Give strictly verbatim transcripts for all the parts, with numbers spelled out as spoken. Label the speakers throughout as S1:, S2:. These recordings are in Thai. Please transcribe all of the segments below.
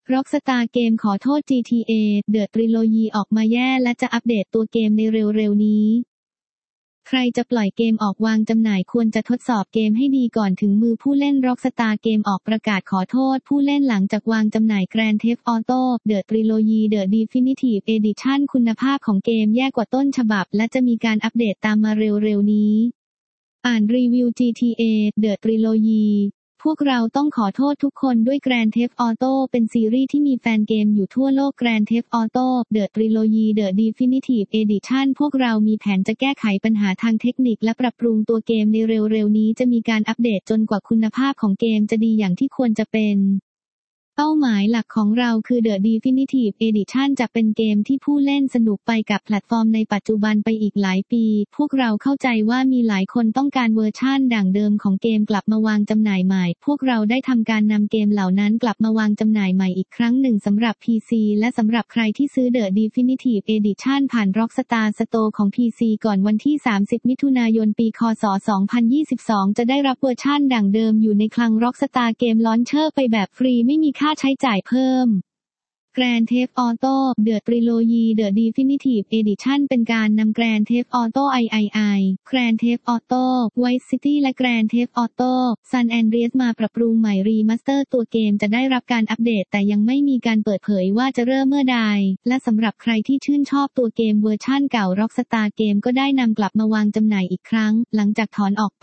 S1: Rockstar เกมขอโทษ จี ที เอ The Trilogy ออกมาแย่และจะอัปเดตตัวเกมในเร็วๆนี้ใครจะปล่อยเกมออกวางจำหน่ายควรจะทดสอบเกมให้ดีก่อนถึงมือผู้เล่น Rockstar เกมออกประกาศขอโทษผู้เล่นหลังจากวางจำหน่าย Grand Theft Auto The Trilogy The Definitive Edition คุณภาพของเกมแย่กว่าต้นฉบับและจะมีการอัปเดตตามมาเร็วๆนี้อ่านรีวิว จี ที เอ The Trilogyพวกเราต้องขอโทษทุกคนด้วย Grand Theft Auto เป็นซีรีส์ที่มีแฟนเกมอยู่ทั่วโลก Grand Theft Auto The Trilogy The Definitive Edition พวกเรามีแผนจะแก้ไขปัญหาทางเทคนิคและปรับปรุงตัวเกมในเร็วๆนี้จะมีการอัปเดตจนกว่าคุณภาพของเกมจะดีอย่างที่ควรจะเป็นเป้าหมายหลักของเราคือ The Definitive Edition จะเป็นเกมที่ผู้เล่นสนุกไปกับแพลตฟอร์มในปัจจุบันไปอีกหลายปีพวกเราเข้าใจว่ามีหลายคนต้องการเวอร์ชั่นดั่งเดิมของเกมกลับมาวางจำหน่ายใหม่พวกเราได้ทำการนำเกมเหล่านั้นกลับมาวางจำหน่ายใหม่อีกครั้งหนึ่งสำหรับ พี ซี และสำหรับใครที่ซื้อ The Definitive Edition ผ่าน Rockstar Store ของ พี ซี ก่อนวันที่สามสิบมิถุนายนปีค.ศ. สองพันยี่สิบสองจะได้รับเวอร์ชั่นดั่งเดิมอยู่ในคลัง Rockstar Game Launcher ไปแบบฟรีไม่มีค่าใช้จ่ายเพิ่มGrand Theft Auto The Trilogy The Definitive Edition เป็นการนำ Grand Theft Auto ไอ ไอ ไอ Grand Theft Auto Vice City และ Grand Theft Auto San Andreas มาปรับปรุงใหม่รีมาสเตอร์ตัวเกมจะได้รับการอัปเดตแต่ยังไม่มีการเปิดเผยว่าจะเริ่มเมื่อใดและสำหรับใครที่ชื่นชอบตัวเกมเวอร์ชั่นเก่า Rockstar เกมก็ได้นำกลับมาวางจำหน่ายอีกครั้งหลังจากถอนออกไป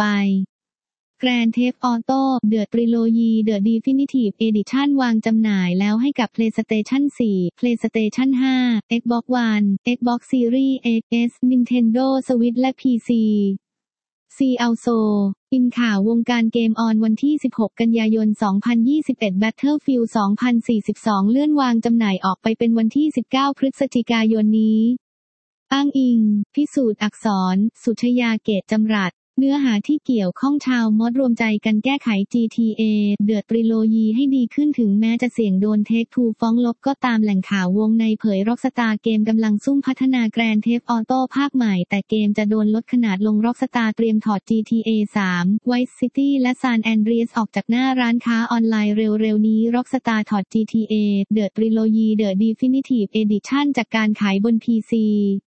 S1: Grand Theft Auto The Trilogy The Definitive Edition วางจำหน่ายแล้วให้กับ PlayStation โฟร์ PlayStation ไฟว์ Xbox One Xbox Series เอ็กซ์ เอส Nintendo Switch และ พี ซี ซี Also อินข่าววงการเกมออนวันที่สิบหกกันยายนสองพันยี่สิบเอ็ด Battlefield สองพันสี่สิบสองเลื่อนวางจำหน่ายออกไปเป็นวันที่สิบเก้าพฤศจิกายนนี้อ้างอิงพิสูจน์อักษรสุชยาเกตจำรัดเนื้อหาที่เกี่ยวข้องชาวมอดรวมใจกันแก้ไข จี ที เอ The Trilogy ให้ดีขึ้นถึงแม้จะเสี่ยงโดน Take Two ฟ้องลบก็ตามแหล่งข่าววงในเผย Rockstar เกมกำลังซุ่มพัฒนา Grand Theft Auto ภาคใหม่แต่เกมจะโดนลดขนาดลง Rockstar เตรียมถอด จี ที เอ สาม Vice City และ San Andreas ออกจากหน้าร้านค้าออนไลน์เร็วๆนี้ Rockstar ถอด จี ที เอ The Trilogy The Definitive Edition จากการขายบน พี ซี